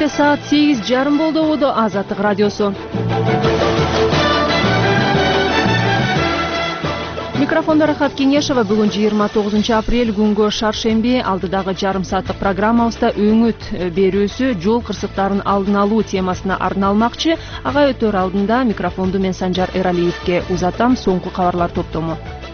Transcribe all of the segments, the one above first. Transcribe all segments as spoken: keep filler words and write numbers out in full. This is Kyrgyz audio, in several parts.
саат сегиз жарым болду. Ободо Азаттык радиосу. Микрофонда Рахат Кеңешева. Бүгүн жыйырма тогузунчу апрель күнгө шаршемби. Алдыдагы жарым сааттык программабызда өңүт берүүсү жол кырсыктарын алдын алуу темасына арналмакчы. Ага өтөр алдында микрофонду мен Санжар Эралиевке узатам. Соңку кабарлар топтому.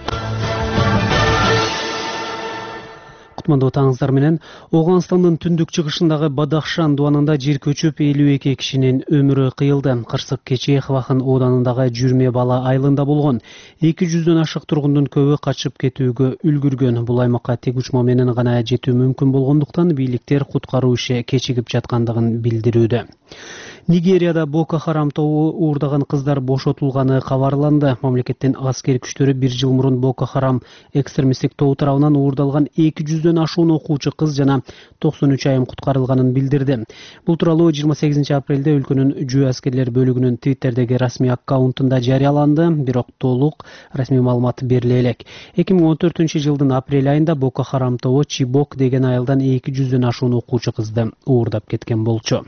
Кутмандуу таңыздар менен. Оганстандын түндүк чыгышындагы Бадахшан дуанында жер көчүп элүү эки кишинин өмүрү кыйылды. Кырсык кечээ Хвахан ооданындагы Жүрме бала айылында болгон. эки жүздөн ашык тургундун көбү качып кетүүгө үлгүргөн. Бул аймакка тек учма менен гана жетүү мүмкүн болгондуктан бийликтер куткаруу иши кечигип жаткандыгын билдирүүдө. Нигерияда Боко Харам тобу уурдаган кыздар бошотулганы кабарланды. Мамлекеттин аскер күчтөрү бир жыл мурун Боко Харам экстремисттик тобу тарабынан уурдалган эки жүздөн ашуун окуучу кыз жана токсон үч айым куткарылганын билдирди. Бул тууралуу жыйырма сегизинчи апрелде өлкөнүн жөө аскерлер бөлүгүнүн Твиттердеги расмий аккаунтунда жарыяланды, бирок толук расмий маалымат бериле элек. эки миң он төртүнчү жылдын апрель айында Боко Харам тобу Чибок деген айылдан эки жүздөн ашуун окуучу кызды уурдап кеткен болчу.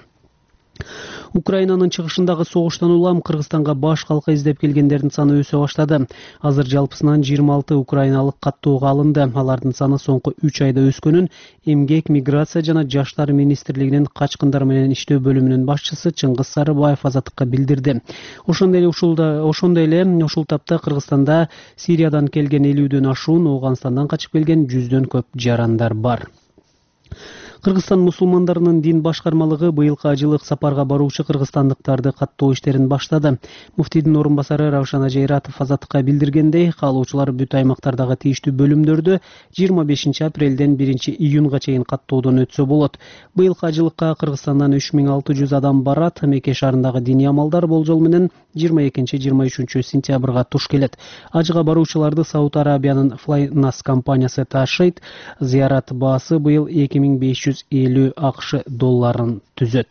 Украинанын чыгышындагы согуштан улам Кыргызстанга баш калка издеп келгендердин саны өсө баштады. Азыр жалпысынан жыйырма алты украиналык каттоого алынды. Алардын саны соңку үч айда өскөнүн Эмгек, миграция жана жаштар министрлигинин качкындар менен иштөө бөлүмүнүн башчысы Чыңгыз Сарыбаев Азаттыкка билдирди. Ошондой эле ушулда ошондой эле ушул тапта Кыргызстанда Сириядан келген элүүдөн ашуун, Ооганстандан качып келген жүздөн көп жарандар бар. Кыргызстан мусулмандарынын дин башкармалыгы быйылкы ажылык сапарга баруучу кыргызстандыктарды каттоо иштерин баштады. Муфтийдин орун басары Равшан Ажайратов Азаттыкка билдиргендей, каалоочулар бүт аймактардагы тийиштүү бөлүмдөрдө жыйырма бешинчи апрелден биринчи июнга чейин каттоодон өтсө болот. Быйылкы ажылыкка Кыргызстандан үч миң алты жүз адам барат. Мекке шаарындагы диний амалдар болжол менен жыйырма экинчи жыйырма үчүнчү сентябрга туш келет. Ажыга баруучуларды Сауд Арабиянын Flynas компаниясы ташыйт. Зыярат баасы быйыл эки миң беш жүз элүү акш долларын түзөт.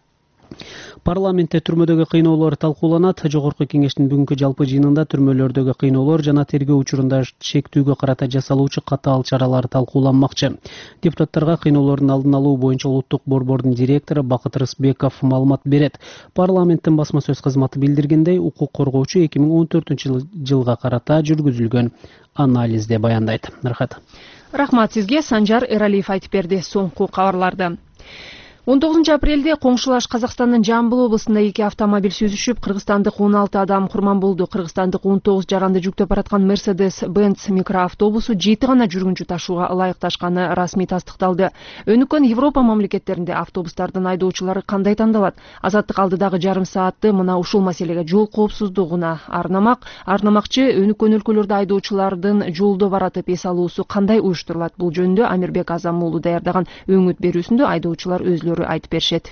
Парламентте түрмөдөгү кыйноолор талкууланат. Жогорку кеңештин бүгүнкү жалпы жыйынында түрмөлөрдөгү кыйноолор жана тергөө учурунда чектүүгө карата жасалуучу катаал чаралар талкууланмакчы. Депутаттарга кыйноолордун алдын алуу боюнча улуттук борбордун директору Бакыт Рысбеков маалымат берет. Парламенттин басма сөз кызматы билдиргендей, укук коргоочу эки миң он төртүнчү жылга карата жүргүзүлгөн анализде баяндайт. Рахат. Рахмат сизге. Санжар Эралиев айтып берди соңку кабарларды. он тогузунчу апрелде коңшулаш Казакстандын Жамбыл облусунда эки автомобиль сүзүшүп, кыргызстандык он алты адам курман болду. Кыргызстандык он тогуз жаранды жүктөп бараткан Mercedes-Benz микроавтобусу жети гана жүргүнчү ташууга ылайыкташканы расмий тастыкталды. Өнүккөн Европа мамлекеттеринде автобустардын айдоочулары кандай тандалат? Азаттык алдыдагы жарым саатты мына ушул маселеге жол коопсуздугуна арнамак. Арнамакчы өнүккөн өлкөлөрдө айдоочулардын жолдо баратып эс алуусу кандай уюштурулат? Бул жөнүндө Амирбек Азам уулу даярдаган өңүт берүүсүндө айдоочулар өзлөрү айтып беришет.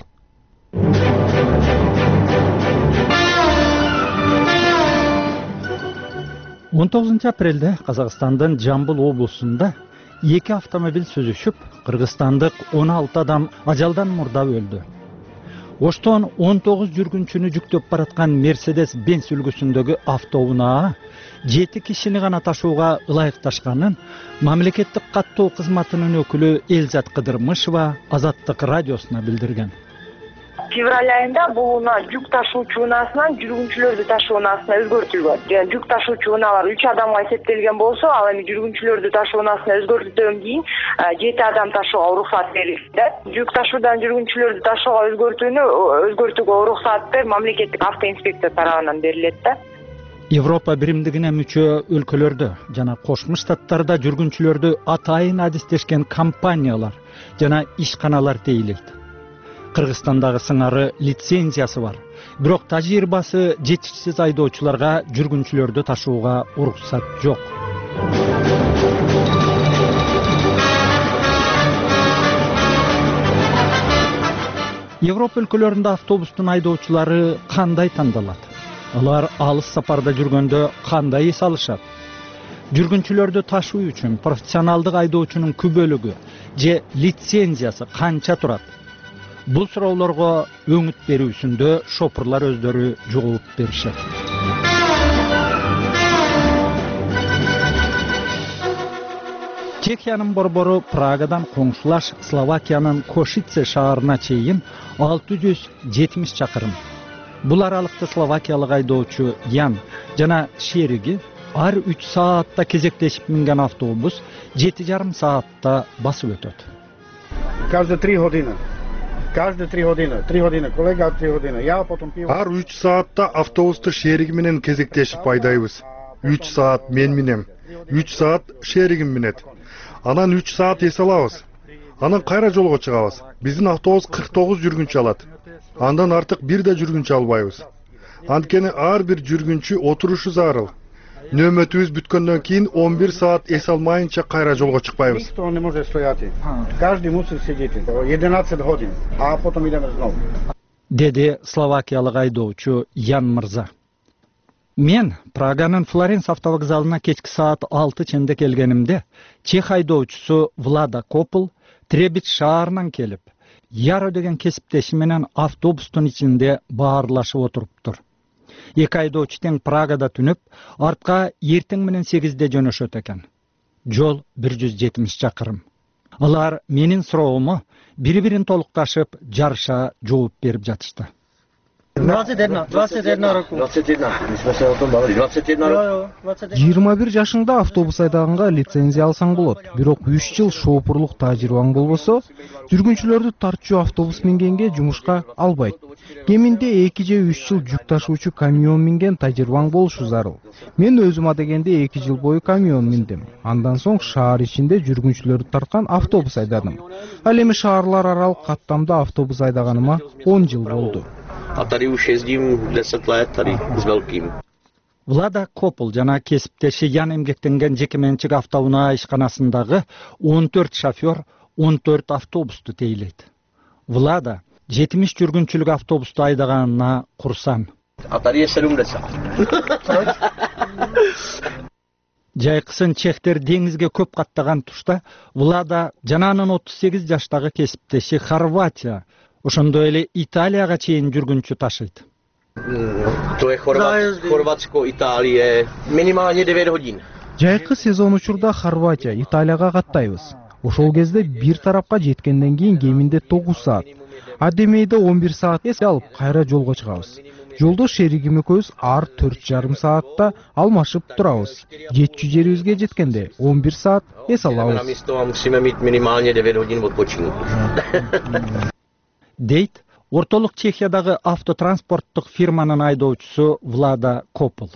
он тогузунчу апрелде Казакстандын Жамбыл облусунда эки автомобиль сүзүшүп, кыргызстандык он алты адам ажалдан мурда өлдү. Оштон он тогуз жүргүнчүнү жүктөп бараткан Mercedes-Benz үлгүсүндөгү автоунаа жети кишини гана ташууга ылайыкташканын мамлекеттик каттоо кызматынын өкүлү Элзат Кыдырмышева Азаттык радиосуна билдирген. Февраль айында бул унаа жүк ташуучу унаасынан жүргүнчүлөрдү ташуу унаасына өзгөртүлгөн. Жүк ташуучу унаалар үч адамга эсептелген болсо, ал эми жүргүнчүлөрдү ташуу унаасына өзгөртүүдөн кийин жети адам ташууга уруксат берилди. Жүк ташуудан жүргүнчүлөрдү ташууга өзгөртүүнү өзгөртүүгө уруксаты мамлекеттик автоинспекция тарабынан берилет да. Европа биримдигине мүчө өлкөлөрдө жана Кошмо Штаттарда жүргүнчүлөрдү атайын адистешкен компаниялар жана ишканалар дейилет. Кыргызстандагы сыңары лицензиясы бар. Бирок тажрыйбасы жетишсиз айдоочуларга жүргүнчүлөрдү ташууга уруксат жок. Европа өлкөлөрүндө автобустун айдоочулары кандай тандалат? Алар алыс сапарда жүргөндө кандай эс алышат? Жүргүнчүлөрдү ташуу үчүн профессионалдык айдоочунун күбөлүгү же лицензиясы канча турат? Бул суроолорго өңүт берүүсүндө шопурлар өздөрү жооп беришет. Чехиянын борбору Прагадан коңшулаш Словакиянын Кошице шаарына чейин алты жүз жетимиш чакырым. Бул аралыкта словакиялык айдоочу Ян жана шериги ар үч саатта кезектешип минген автобус жети жарым саатта басып өтөт. Каждые три годины. Каждые три годины. Три годины. Коллега три годины. Я потом пиво. Ар үч саатта автобусту шериги менен кезектешип айдайбыз. үч саат мен минем. үч саат шеригим минет. Анан үч саат эс алабыз. Анан кайра жолго чыгабыз. Биздин автобус кырк тогуз жүргүнчү алат. Андан артык бир да жүргүнчү албайбыз. Анткени ар бир жүргүнчү отурушу зарыл. Нөмөтүбүз бүткөндөн кийин он бир саат эс алмайынча кайра жолго чыкпайбыз. Никто не может стоять. Каждый мусит сидеть. одиннадцать годин, а потом идем снова. Деди словакиялык айдоочу Ян мырза. Мен Праганын Флоренс автовокзалына кечки саат алты ченде келгенимде чех айдоочусу Влада Копл Требич шаарынан келип, Яро деген кесиптеши менен автобустун ичинде баарлашып отуруптур. Эки айдоочу тең Прагада түнүп, артка эртең менен сегизде жөнөшөт экен. Жол бир жүз жетимиш чакырым. Алар менин суроомо бири-бирин толукташып, жарыша жооп берип жатышты. двадцать один, двадцать один року. двадцать один. Мы с вами говорили, двадцать один року. жыйырма бир жашыңда автобус айдаганга лицензия алсаң болот. Бирок үч жыл шоопурлук тажрыйбаң болбосо, жүргүнчүлөрдү тартчу автобус мингенге жумушка албайт. Кеминде эки же үч жыл жүк ташуучу камион минген тажрыйбаң болушу зарыл. Мен өзүм адегенде эки жыл бою камион миндим. Андан соң шаар ичинде жүргүнчүлөрдү тарткан автобус айдадым. Ал эми шаарлар аралык каттамда автобус айдаганыма он жыл болду. A tady už jezdím deset let, tady s velkým. Влада Копл жана кесиптеши Ян эмгектенген жекеменчик автоунаа ишканасындагы он төрт шофер он төрт автобусту тейлейт. Влада жетимиш жүргүнчүлүк автобусту айдаганына курсан. A tady je sedmdesát. Жайкысын чехтер деңизге көп каттаган тушта Влада жана анын отуз сегиз жаштагы кесиптеши Хорватия, ошондой эле Италияга чейин жүргүнчү ташыйт. To je Chorvatsko, Itálie, minimálně девять hodin. Жайкы сезон учурда Хорватия, Италияга каттайбыз. Ошол кезде бир тарапка жеткенден кийин кеминде тогуз саат. Адемейде он бир саат эс алып кайра жолго чыгабыз. Жолдо шеригим экөөбүз ар төрт жарым саатта алмашып турабыз. Жетчү жерибизге жеткенде он бир саат эс алабыз. Musíme mít minimálně девять hodin odpočinku. Дейт ортолук Чехиядагы автотранспорттук фирманын айдоочусу Влада Копл.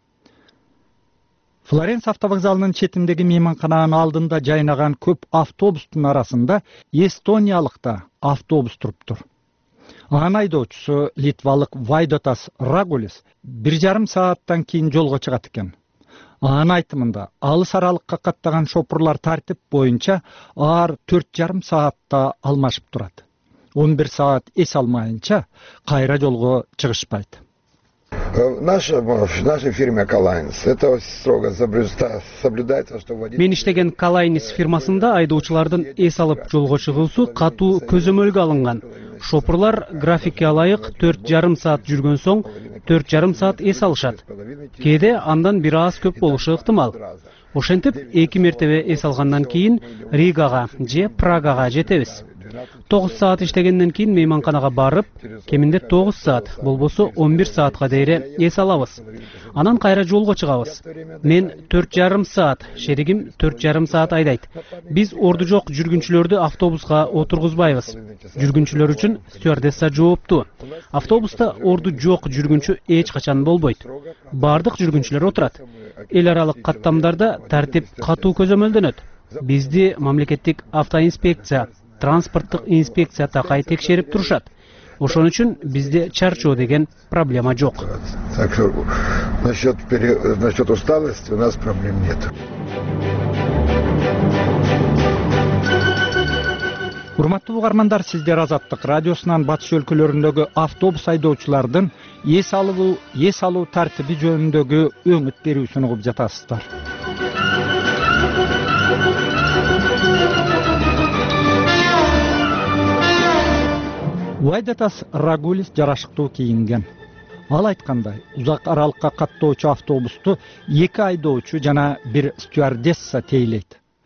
Флоренс автовокзалынын четиндеги мейманкананын алдында жайнаган көп автобустун арасында эстониялык да автобус туруптур. Анын айдоочусу литвалык Вайдотас Рагулис бир жарым сааттан кийин жолго чыгат экен. Анын айтымында алыс аралыкка каттаган шопурлар тартип боюнча ар төрт жарым саатта алмашып турат. он бир саат эс алмайынча кайра жолго чыгышпайт. Наша, в нашей фирме Калайнс это строго соблюдается, что водитель... Мен иштеген Калайнс фирмасында айдоочулардын эс алып жолго чыгуусу катуу көзөмөлгө алынган. Шопурлар графикке алайык төрт жарым саат жүргөн соң төрт жарым саат эс алышат. Кээде андан бир аз көп болушу ыктымал. Ошентип эки мертебе эс алгандан кийин Ригага же Прагага жетебиз. тогуз саат иштегенден кийин мейманканага барып, кеминде тогуз саат, болбосо он бир саатка дейре эс алабыз. Анан кайра жолго чыгабыз. Мен төрт жарым саат, шеригим төрт жарым саат айдайт. Биз орду жок жүргүнчүлөрдү автобуска отургузбайбыз. Жүргүнчүлөр үчүн стюардесса жоопту. Автобуста орду жок жүргүнчү эч качан болбойт. Бардык жүргүнчүлөр отурат. Эл аралык каттамдарда тартип катуу көзөмөлдөнөт. Бизди мамлекеттик автоинспекция, транспорттук инспекция такай текшерип турушат. Ошон үчүн бизде чарчоо деген проблема жок. Так что насчет насчет усталости у нас проблем нет. Урматтуу угармандар, сиздер Азаттык радиосунан батыш өлкөлөрүндөгү автобус айдоочулардын эс алуу эс алуу тартиби жөнүндөгү өңүт берүүсүн угуп жатасыздар. Вайдатас Рагулис жарашыктуу кийинген. Ал айткандай, узак аралыкка каттоочу автобусту эки айдоочу жана бир стюардесса тейлейт.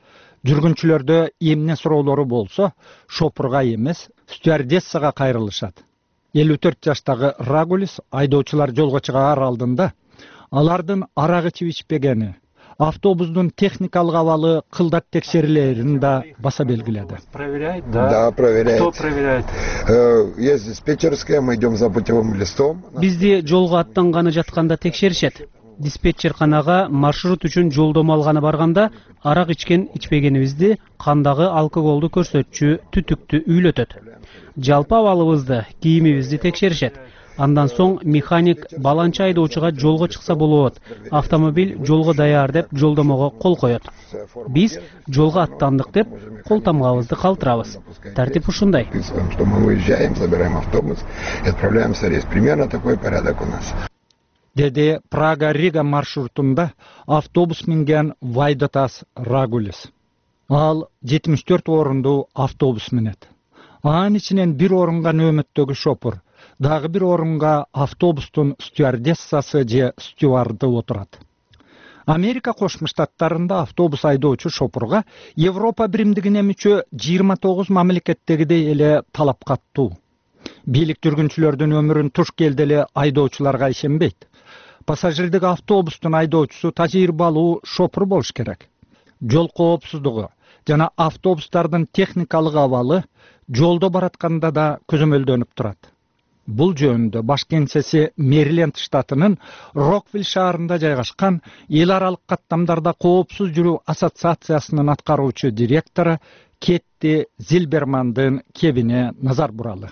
Жүргүнчүлөрдө эмне суроолору болсо, шопурга эмес, стюардессага кайрылышат. элүү төрт жаштагы Рагулис айдоочулар жолго чыгаар алдында алардын арак ичип ичпегени, автобустун техникалык абалы кылдат текшерилерин да баса белгиледи. Проверяет, да? Да, проверяет. Кто проверяет? Есть диспетчерская, мы идем за путевым листом. Бизди жолго аттанганы жатканда текшеришет. Диспетчерканага маршрут үчүн жолдомо алганы барганда арак ичкен ичпегенибизди, кандагы алкоголду көрсөтчү түтүктү үйлөтөт. Жалпы абалыбызды, кийимибизди текшеришет. Андан соң механик баланча айдоочуга жолго чыкса болот, автомобиль жолго даяр деп жолдомого кол коет. Биз жолго аттандык деп кол тамгабызды калтырабыз. Тартип ушундай. Что мы уезжаем, забираем автобус и отправляемся в рейс. Примерно такой порядок у нас. Деди Прага-Рига маршрутунда автобус минген Вайдатас Рагулис. Ал жетимиш төрт орунду автобус минет. Анын ичинен бир орунга нөмөттөгү шопур, дагы бир орунга автобустун стюардессасы же стюарды отурат. Америка Кошмо Штаттарында автобус айдоочу шопурга Европа биримдигине мүчө жыйырма тогуз мамлекеттегидей эле талап каттуу. Бийлик жүргүнчүлөрдүн өмүрүн туш келди эле айдоочуларга ишенбейт. Пассажирдик автобустун айдоочусу тажрыйбалуу шопур болуш керек. Жол коопсуздугу жана автобустардын техникалык абалы жолдо баратканда да көзөмөлдөнүп турат. Бул жөнүндө баш кеңсеси Мэриленд штатынын Роквилл шаарында жайгашкан эл аралык каттамдарда коопсуз жүрүү ассоциациясынын аткаруучу директору Кетти Зильбермандын кебине назар буралы.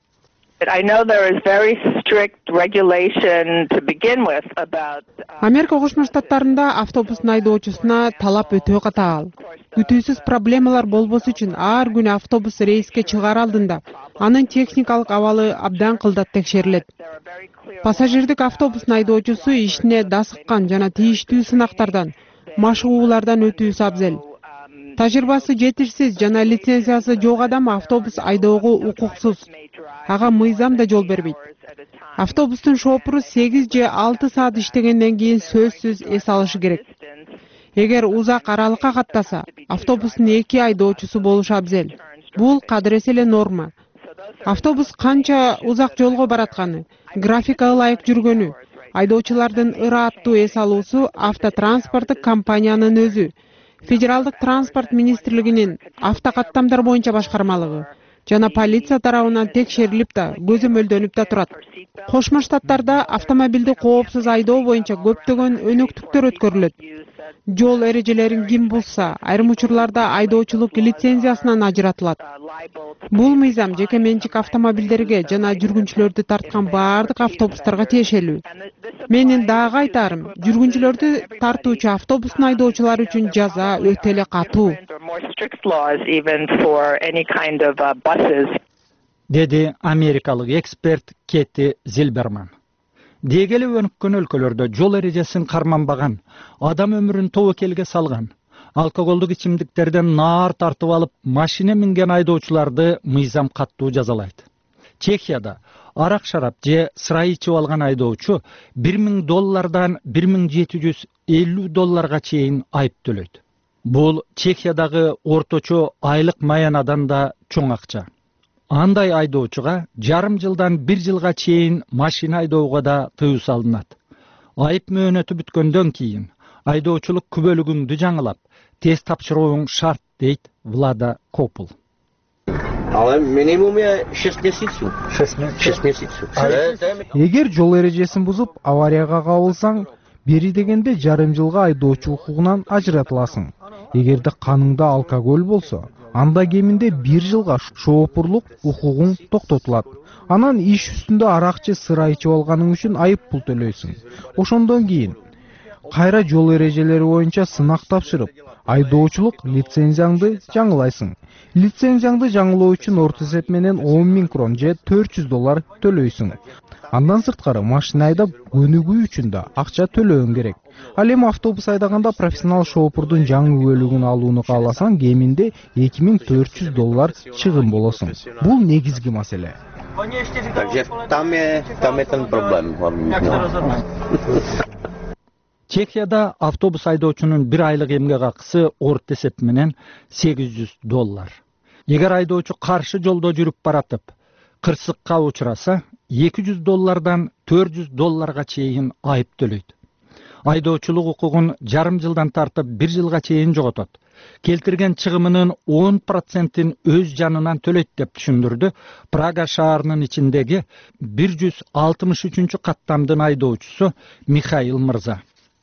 Америка Кошмо Штаттарында автобустун айдоочусуна талап өтө катаал. Күтүүсүз проблемалар болбосу үчүн ар күнү автобус рейске чыгаар алдында анын техникалык абалы абдан кылдат текшерилет. Пассажирдик автобустун айдоочусу ишине дасыккан жана тийиштүү сынактардан, машыгуулардан өтүүсү абзел. Тажрыйбасы жетишсиз жана лицензиясы жок адам автобус айдоого укуксуз. Ага мыйзам да жол бербейт. Автобустун шопуру сегиз же алты саат иштегенден кийин сөзсүз эс алышы керек. Эгер узак аралыкка каттаса, автобустун эки айдоочусу болушу абзел. Бул кадыресе эле норма. Автобус канча узак жолго баратканы, графикага ылайык жүргөнү, айдоочулардын ырааттуу эс алуусу автотранспорттук компаниянын өзү, Федералдык транспорт министрлигинин автокаттамдар боюнча башкармалыгы жана полиция тарабынан текшерилип да, көзөмөлдөнүп да турат. Кошмо Штаттарда автомобилди коопсуз айдоо боюнча көптөгөн өнөктүктөр өткөрүлөт. Жол эрежелерин ким бузса, айрым учурларда айдоочулук лицензиясынан ажыратылат. Бул мыйзам жеке менчик автомобилдерге жана жүргүнчүлөрдү тарткан баардык автобустарга тиешелүү. Менин дагы айтарым, жүргүнчүлөрдү тартуучу автобустун айдоочулары үчүн жаза өтө эле катуу. Деди америкалык эксперт Кетти Зильберман. Дегеле өнүккөн өлкөлөрдө жол эрежесин карманбаган, адам өмүрүн тобокелге салган, алкоголдук ичимдиктерден наар тартып алып, машина минген айдоочуларды мыйзам каттуу жазалайт. Чехияда арак шарап же сыра ичип алган айдоочу бир миң доллардан бир миң жети жүз элүү долларга чейин айып төлөйт. Бул Чехиядагы орточо айлык маянадан да чоң акча. Андай айдоочуга жарым жылдан бир жылга чейин машина айдоого да тыюу салынат. Айып мөөнөтү бүткөндөн кийин айдоочулук күбөлүгүңдү жаңылап, тест тапшырууң шарт, дейт Влада Копул. Але минимуме шесть месяцев. шесть месяцев. Эгер жол эрежесин бузуп, аварияга кабылсаң, бери дегенде жарым жылга айдоочу укугунан ажыратыласың. Эгерде каныңда алкоголь болсо, анда кеминде бир жылга шоопурлук укугуң токтотулат. Анан иш үстүндө аракчы сыра ичип алганың үчүн айып пул төлөйсүң. Ошондон кийин кайра жол эрежелери боюнча сынак тапшырып, айдоочулук лицензияңды жаңылайсың. Лицензияңды жаңылоо үчүн орто эсеп менен он миң крон же төрт жүз доллар төлөйсүң. Андан сырткары машина айдап өнүгүү үчүн да акча төлөөң керек. Ал эми автобус айдаганда профессионал шоопурдун жаңы бөлүгүн алууну кааласаң, кеминде эки миң төрт жүз доллар чыгым болосуң. Бул негизги маселе. Takže tam je, tam je ten problém hlavní. Чехияда автобус айдоочунун бир айлык эмгек акысы орто эсеп менен сегиз жүз доллар. Эгер айдоочу каршы жолдо жүрүп баратып, кырсыкка учураса, эки жүз доллардан төрт жүз долларга чейин айып төлөйт. Айдоочулук укугун жарым жылдан тартып бир жылга чейин жоготот. Келтирген чыгымынын он процентин өз жанынан төлөйт деп түшүндүрдү Прага шаарынын ичиндеги бир жүз алтымыш үчүнчү каттамдын айдоочусу Михаил Мырза.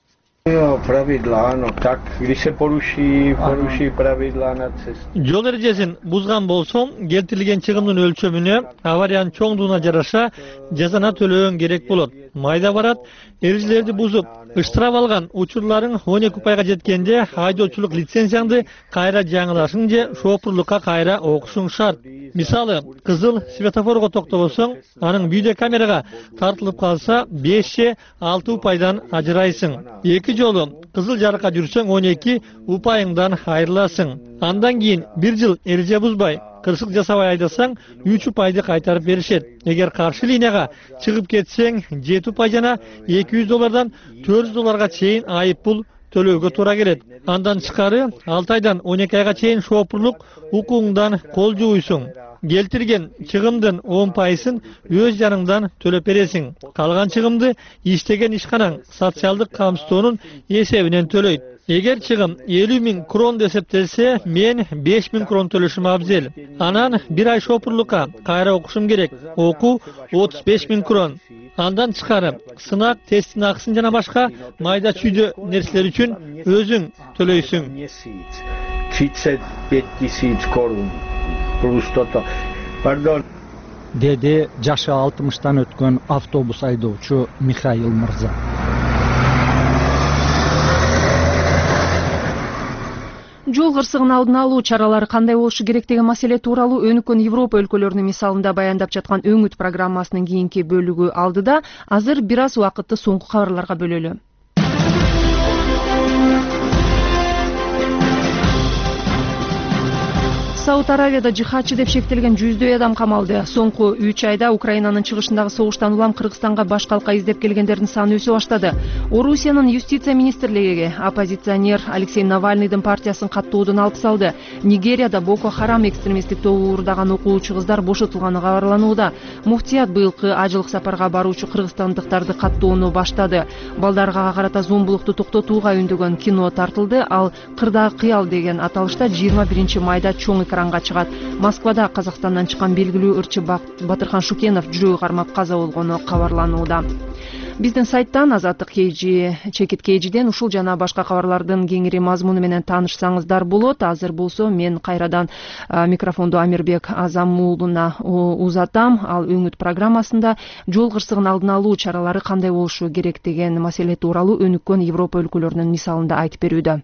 Жол эрежесин бузган болсом, келтирилген чыгымдын өлчөмүнө авариянын чоңдугуна жараша жазана төлөөгөн керек болот. Майда барат, эрежелерди бузуп, ыштырап алган учурларың он эки пайга жеткенде айдоочулук лицензияңды кайра жаңылашың же шопурлукка кайра окушуң шарт. Мисалы, кызыл светофорго токтобосоң, анын видео камерага тартылып калса беш же алты упайдан ажырайсың. Эки жолу кызыл жарыкка жүрсөң он эки упайыңдан айрыласың. Андан кийин бир жыл эреже бузбай, кырсык жасабай айдасаң үч упайды кайтарып беришет. Эгер каршы линияга чыгып кетсең жети упай жана эки жүз доллардан төрт жүз долларга чейин айып пул төлөөгө туура келет. Андан тышкары алты айдан он эки айга чейин шопурлук укугуңдан кол жууйсуң. Келтирген чыгымдын он пайызын өз жаныңдан төлөп бересиң. Калган чыгымды иштеген ишканаң социалдык камсыздоонун эсебинен төлөйт. Эгер чыгым элүү миң крон эсептелсе, мен беш миң крон төлөшүм абзел. Анан бир ай шопурлукка кайра окушум керек. Окуу отуз беш миң крон. Андан тышкары сынак, тесттин акысын жана башка майда чүйдө нерселер үчүн өзүң төлөйсүң. Деди жашы алтымыштан өткөн автобус айдоочу Михаил Мырза. Жол кырсыгын алдын алуу чаралары кандай болушу керек деген маселе тууралуу өнүккөн Европа өлкөлөрүнүн мисалында баяндап жаткан Өңүт программасынын кийинки бөлүгү алдыда. Азыр бир аз убакытты соңку кабарларга бөлөлү. Сауд Аравияда жихадчы деп шектелген жүздөй адам камалды. Соңку үч айда Украинанын чыгышындагы согуштан улам Кыргызстанга баш калка издеп келгендердин саны өсө баштады. Орусиянын юстиция министрлиги оппозиционер Алексей Навальныйдын партиясын каттоодон алып салды. Нигерияда Боко Харам экстремисттик тобу уурдаган окуучу кыздар бошотулганы кабарланууда. Муфтият быйылкы ажылык сапарга баруучу кыргызстандыктарды каттоону баштады. Балдарга карата зомбулукту токтотууга үндөгөн кино тартылды. Ал Кырдагы кыял деген аталышта жыйырма биринчи майда чоң экранга чыгат. Москвада Казакстандан чыккан белгилүү ырчы Батырхан Шукенов жүрөгү кармап каза болгону кабарланууда. Биздин сайттан Азаттык Кейжи, Чекит Кейжиден ушул жана башка кабарлардын кеңири мазмуну менен таанышсаңыздар болот. Азыр болсо мен кайрадан микрофонду Амирбек Азамуулуна узатам. Ал Өңүт программасында жол кырсыгын алдын алуу чаралары кандай болушу керек деген маселе тууралуу өнүккөн Европа өлкөлөрүнүн мисалында айтып берүүдө.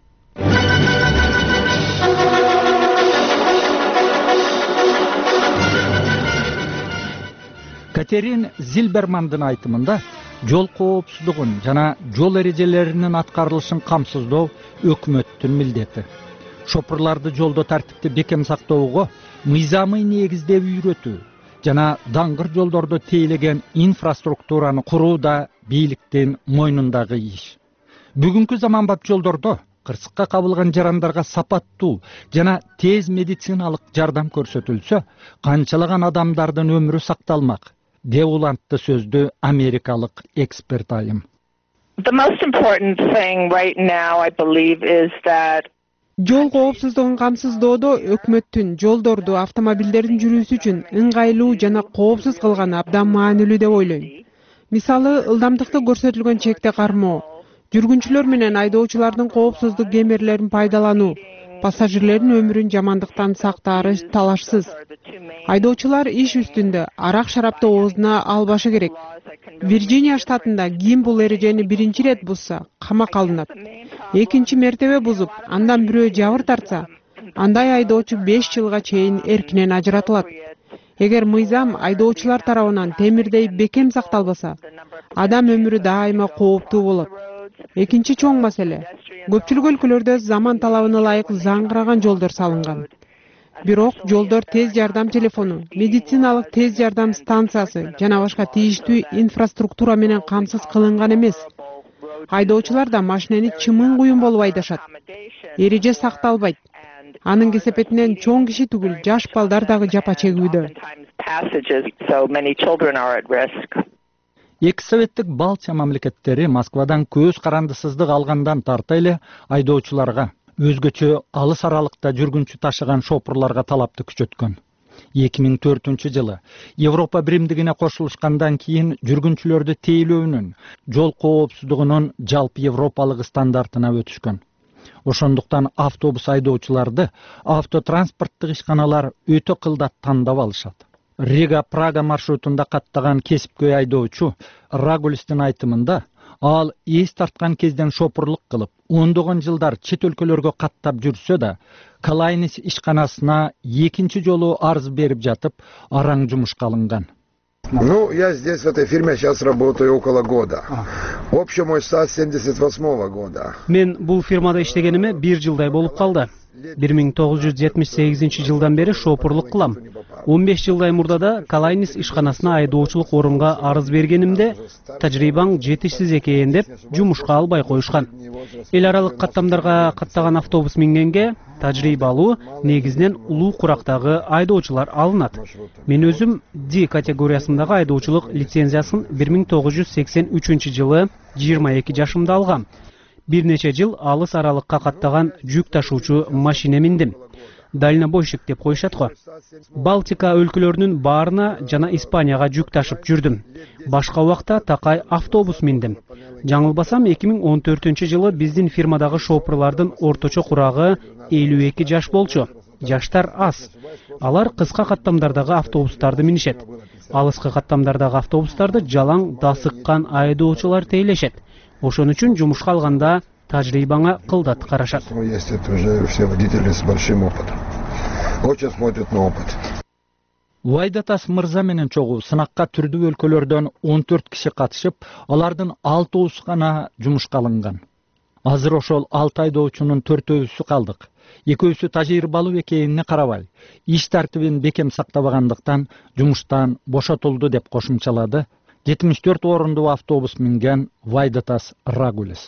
Катерин Зильбермандын айтымында жол коопсуздугун жана жол эрежелеринин аткарылышын камсыздоо өкмөттүн милдети. Шопурларды жолдо тартипти бекем сактоого мыйзамый негизде үйрөтүү жана даңгыр жолдордо тейлеген инфраструктураны куруу да бийликтин мойнундагы иш. Бүгүнкү заманбап жолдордо кырсыкка кабылган жарандарга сапаттуу жана тез медициналык жардам көрсөтүлсө, канчалаган адамдардын өмүрү сакталмак деп улантты сөздү америкалык эксперт айым. The most important thing right now, I believe, is that жол коопсуздугун камсыздоодо өкмөттүн жолдорду автомобилдердин жүрүүсү үчүн ыңгайлуу жана коопсуз кылганы абдан маанилүү деп ойлойм. Мисалы, ылдамдыкты көрсөтүлгөн чекте кармоо, жүргүнчүлөр менен айдоочулардын коопсуздук кемерлерин пайдалануу, пассажирлердин өмүрүн жамандыктан сактаары талашсыз. Айдоочулар иш үстүндө арак шарапты оозуна албашы керек. Вирджиния штатында ким бул эрежени биринчи ирет бузса, камакка алынат. Экинчи мертебе бузуп, андан бирөө жабыр тартса, андай айдоочу беш жылга чейин эркинен ажыратылат. Эгер мыйзам айдоочулар тарабынан темирдей бекем сакталбаса, адам өмүрү дайыма кооптуу болот. Экинчи чоң маселе. Көпчүлүк өлкөлөрдө заман талабына ылайык заңгыраган жолдор салынган. Бирок жолдор тез жардам телефону, медициналык тез жардам станциясы жана башка тийиштүү инфраструктура менен камсыз кылынган эмес. Айдоочулар да машинени чымын куюн болуп айдашат. Эреже сакталбайт. Анын кесепетинен чоң киши түгүл, жаш балдар дагы жапа чегүүдө. Эки советтик Балтия мамлекеттери Москвадан көз карандысыздык алгандан тарта эле айдоочуларга, өзгөчө алыс аралыкта жүргүнчү ташыган шопурларга талапты күчөткөн. эки миң төртүнчү жылы Европа биримдигине кошулушкандан кийин жүргүнчүлөрдү тейлөөнүн, жол коопсуздугунун жалпы европалык стандартына өтүшкөн. Ошондуктан автобус айдоочуларды автотранспорттук ишканалар өтө кылдат тандап алышат. Рига-Прага маршрутунда каттаган кесипкөй айдоочу Рагулистин айтымында, ал эс тарткан кезден шопурлук кылып, ондогон жылдар чет өлкөлөргө каттап жүрсө да, Калайнис ишканасына экинчи жолу арыз берип жатып, араң жумушка алынган. Ну, я здесь в этой фирме сейчас работаю около года. Общий мой стаж семьдесят восьмого года. Мен бул фирмада иштегениме бир жылдай болуп калды. бир миң тогуз жүз жетимиш сегизинчи жылдан бери шопурлук кылам. он беш жылдай мурда да Калайнис ишканасына айдоочулук орунга арыз бергенимде, тажрыйбаң жетишсиз экен деп жумушка албай коюшкан. Эл аралык каттамдарга каттаган автобус мингенге тажрыйбалуу, негизинен улуу курактагы айдоочулар алынат. Мен өзүм D категориясындагы айдоочулук лицензиясын бир миң тогуз жүз сексен үчүнчү жылы жыйырма эки жашымда алгам. Бир нече жыл алыс аралыкка каттаган жүк ташуучу машине миндим. Дальнобойщик деп коюшат го. Балтика өлкөлөрүнүн баарына жана Испанияга жүк ташып жүрдүм. Башка убакта такай автобус миндим. Жаңылбасам эки миң он төртүнчү жылы биздин фирмадагы шопурлардын орточо курагы элүү эки жаш болчу. Жаштар аз. Алар кыска каттамдардагы автобустарды минишет. Алыскы каттамдардагы автобустарды жалаң дасыккан айдоочулар тейлешет. Ошон үчүн жумушка алганда тажрыйбаңа кылдат карашат. Есть уже все водители с большим опытом. Очень смотрят на опыт. Вайдатас мырза менен чогуу сынакка түрдүү өлкөлөрдөн он төрт киши катышып, алардын алтоосу гана жумушка алынган. Азыр ошол алты айдоочунун төртөөсү калдык. Экөөсү тажрыйбалуу экенине карабай, иш тартибин бекем сактабагандыктан жумуштан бошотулду деп кошумчалады жетимиш төрт орундуу автобус минген Вайдатас Рагулис.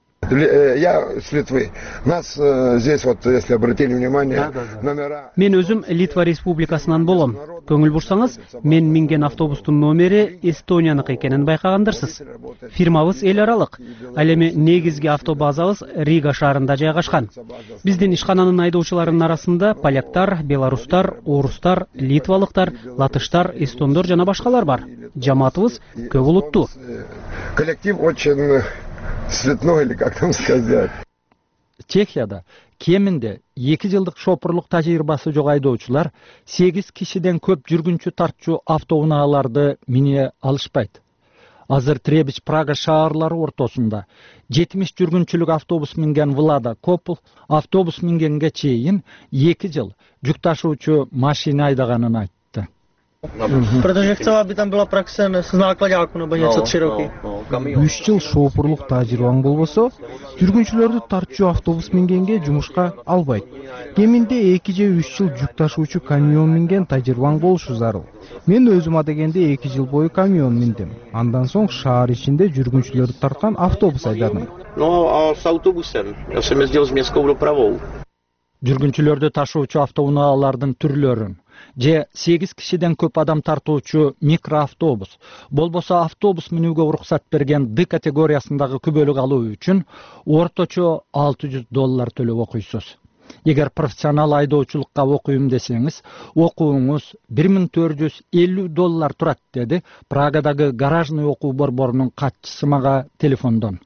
Я с Литвы. Нас здесь вот, если обратили внимание, номера... Мен өзүм Литва республикасынан болом. Көңүл бурсаңыз, мен минген автобустун номери Эстонияныкы экенин байкагандырсыз. Фирмабыз эл аралык. Ал эми негизги автобазабыз Рига шаарында жайгашкан. Биздин ишкананын айдоочуларынын арасында поляктар, белорустар, орустар, литвалыктар, латыштар, эстондор жана башкалар бар. Жамаатыбыз көп улуттуу. Коллектив очень цветной, или как там сказать. Чехияда кеминде эки жылдык шопурлук тажрыйбасы жок айдоочулар сегиз кишиден көп жүргүнчү тартчу автоунааларды мине алышпайт. Азыр Требич Прага шаарлары ортосунда жетимиш жүргүнчүлүк автобус минген Влада Копул автобус мингенге чейин эки жыл жүк ташуучу машина айдаганын айтты. Protože chcela, aby tam byla praxe s nákladáku nebo něco tři roky. үч жыл шопурлук тажрыйбаң болбосо, жүргүнчүлөрдү тартчу автобус мингенге жумушка албайт. Кеминде эки же үч жыл жүк ташуучу камион минген тажрыйбаң болушу зарыл. Мен өзүм адегенде эки жыл бою камион миндим. Андан соң шаар ичинде жүргүнчүлөрдү тарткан автобус айдадым. No a s autobusem. Já jsem jezdil s městskou dopravou. Жүргүнчүлөрдү ташуучу автоунаалардын түрлөрүн же сегиз кишиден көп адам тартуучу микроавтобус, болбосо автобус минүүгө уруксат берген D категориясындагы күбөлүк алуу үчүн орточо алты жүз доллар төлөп окуйсуз. Эгер профессионал айдоочулукка окуйм десеңиз, окууңуз бир миң төрт жүз элүү доллар турат, деди Прагадагы гаражный окуу борборунун катчысы мага телефондон.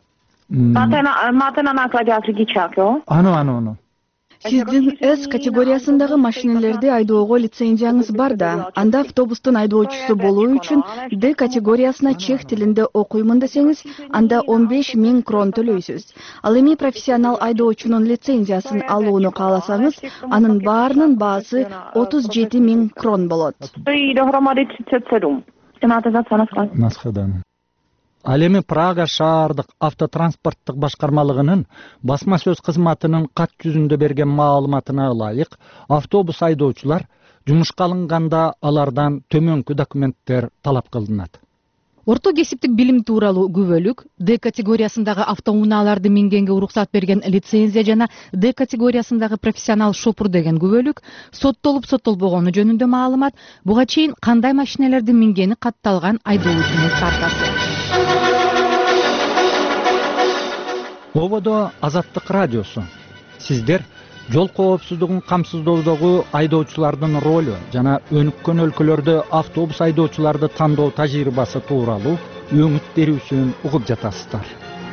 Máte na nákladák řidičák, jo? Ano, ano, ano. Сиздин S категориясындагы машинелерди айдоого лицензияңыз бар да, анда автобустун айдоочусу болуу үчүн D категориясына чех тилинде окуймун десеңиз, анда он беш миң крон төлөйсүз. Ал эми профессионал айдоочунун лицензиясын алууну кааласаңыз, анын баарынын баасы отуз жети миң крон болот. Насхадан. Ал эми Прага шаардык автотранспорттук башкармалыгынын басма сөз кызматынын кат жүзүндө берген маалыматына ылайык, автобус айдоочулар жумушка алынганда алардан төмөнкү документтер талап кылынат. Орто кесиптик билим тууралуу күбөлүк, Д категориясындагы автоунааларды мингенге уруксат берген лицензия жана Д категориясындагы профессионал шопур деген күбөлүк, соттолуп соттолбогону жөнүндө маалымат, буга чейин кандай машиналерди мингени катталган айдоочунун картасы. Ободо Азаттык радиосу. Сиздер жол коопсуздугун камсыздоодогу айдоочулардын ролу жана өнүккөн өлкөлөрдө автобус айдоочуларды тандоо тажрыйбасы тууралуу өңүт берүүсүн угуп жатасыздар.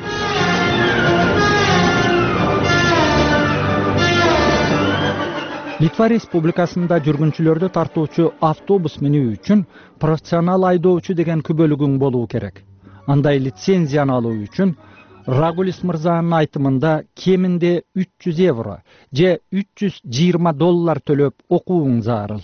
Литва Республикасында жүргүнчүлөрдү тартуучу автобус минүү үчүн профессионал айдоочу деген күбөлүгүң болуу керек. Андай лицензияны алуу үчүн Рагулис мырзанын айтымында кеминде үч жүз евро же үч жүз жыйырма доллар төлөп окууң зарыл.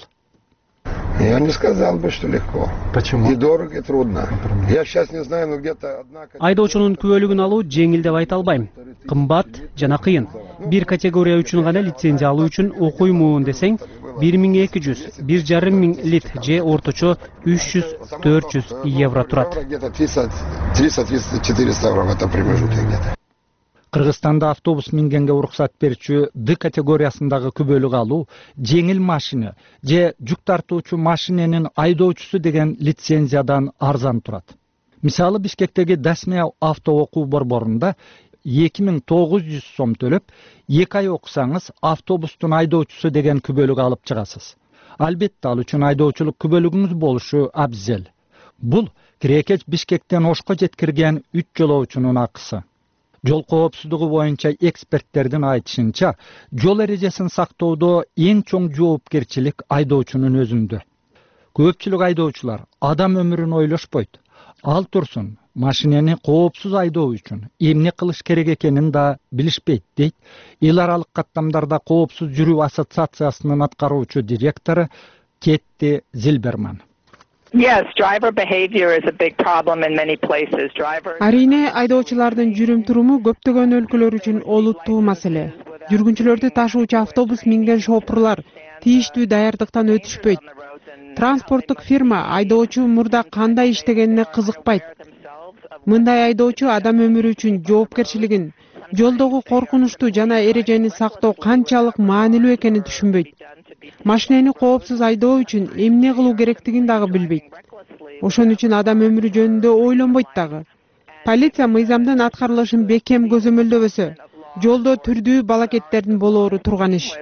Я не сказал бы, что легко. Почему? И дорого, и трудно. Я сейчас не знаю, но где-то одна... Айдоочунун күбөлүгүн алуу жеңил деп айта албайм. Кымбат жана кыйын. Бир категория үчүн гана лицензия алуу үчүн окуймун десең, бир миң эки жүз, бир жарым миң лит же орточо үч жүз төрт жүз евро турат. Где-то триста-четыреста евро в этом промежутке где-то. Кыргызстанда автобус мингенге уруксат берүүчү Д категориясындагы күбөлүк алуу жеңил машина же жүк тартуучу машиненин айдоочусу деген лицензиядан арзан турат. Мисалы Бишкектеги Дасмия авто окуу борборунда эки миң тогуз жүз сом төлөп, эки ай окусаңыз автобустун айдоочусу деген күбөлүк алып чыгасыз. Албетте ал үчүн айдоочулук күбөлүгүңүз болушу абзел. Бул кирекеч Бишкектен Ошко жеткирген үч жолоочунун акысы. Жол коопсуздугу боюнча эксперттердин айтышынча, жол эрежесин сактоодо эң чоң жоопкерчилик айдоочунун өзүндө. Көпчүлүк айдоочулар адам өмүрүн ойлошпойт. Ал турсун, машинени коопсуз айдоо үчүн эмне кылыш керек экенин да билишпейт, дейт эл аралык каттамдарда коопсуз жүрүү ассоциациясынын аткаруучу директору Кетти Зилберман. Yes, driver behavior is a big problem in many places. Drivers... Арине айдоочулардын жүрүм-туруму көптөгөн өлкөлөр үчүн олуттуу маселе. Жүргүнчүлөрдү ташуучу автобус минген шопурлар тийиштүү даярдыктан өтүшпөйт. Транспорттук фирма айдоочу мурда кандай иштегенине кызыкпайт. Мындай айдоочу адам өмүрү үчүн жоопкерчилигин, жолдогу коркунучтуу жана эрежени сактоо канчалык маанилүү экенин түшүнбөйт. Машинени коопсуз айдоо үчүн эмне кылуу керектигин дагы билбейт. Ошон үчүн адам өмүрү жөнүндө ойлонбойт дагы. Полиция мыйзамдын аткарылышын бекем көзөмөлдөбөсө, жолдо түрдүү балакеттердин болоору турган иш.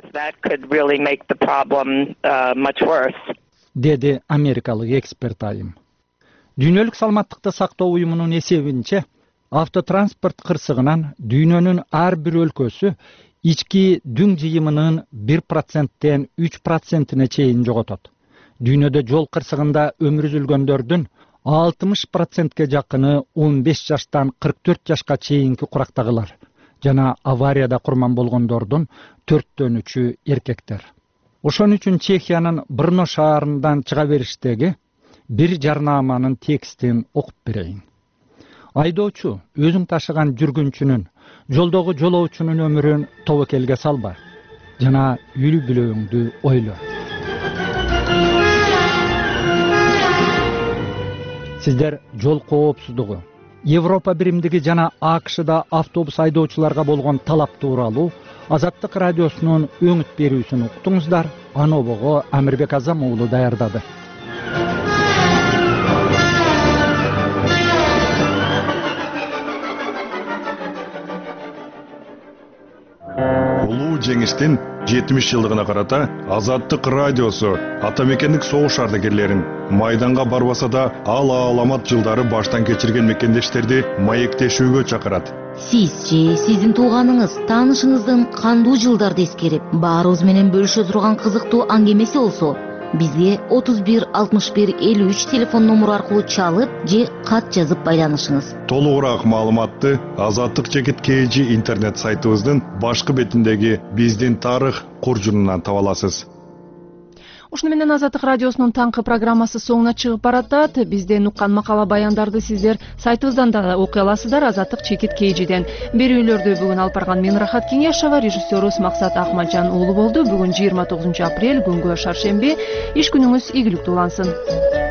Деди америкалык эксперт айым. Дүйнөлүк саламаттыкты сактоо уюмунун эсебинче, автотранспорт кырсыгынан дүйнөнүн ар бир өлкөсү ички дүң жыйымынын бир проценттен үч процентине чейин жоготот. Дүйнөдө жол кырсыгында өмүр үзүлгөндөрдүн алтымыш процентке жакыны он беш жаштан кырк төрт жашка чейинки курактагылар жана аварияда курман болгондордун төрттөн үчү эркектер. Ошон үчүн Чехиянын Брно шаарынан чыга бериштеги бир жарнаманын текстин окуп берейин. Айдоочу өзүң ташыган жүргүнчүнүн, жолдогу жолоочунун өмүрүн тобокелге салба жана үлү бүлөңдү ойло. Сиздер жол коопсуздугу, Европа биримдиги жана А К Шда автобус айдоочуларга болгон талап тууралуу Азаттык радиосунун өңүт берүүсүн уктуңуздар. Аны обого Амирбек Азам уулу даярдады. Улуу жеңиштин жетимиш жылдыгына карата Азаттык радиосу атамекендик согуш ардагерлерин майданга барбаса да ал аламат жылдары баштан кечирген мекендештерди маектешүүгө чакырат. Сиз же сиздин тууганыңыз, таанышыңыздын кандуу жылдарды эскерип, баарыбыз менен бөлүшө турган кызыктуу аңгемеси болсо, бизге отуз бир алтымыш бир элүү үч телефон номуру аркылуу чалып же кат жазып байланышыңыз. Толугураак маалыматты Азаттык чекит кей жи интернет сайтыбыздын башкы бетиндеги биздин тарых куржунунан таба аласыз. Ушуну менен Азаттык радиосунун таңкы программасы соңуна чыгып баратат. Бизден уккан макала баяндарды сиздер сайтыбыздан да окуй аласыздар. Азаттык чекит кей жиден. Берүүлөрдү бүгүн алып барган мен Рахат Кеңешова, режиссерубуз Максат Акматжан уулу болду. Бүгүн жыйырма тогузунчу апрель, күнгө шаршемби. Иш күнүңүз ийгиликтүү улансын.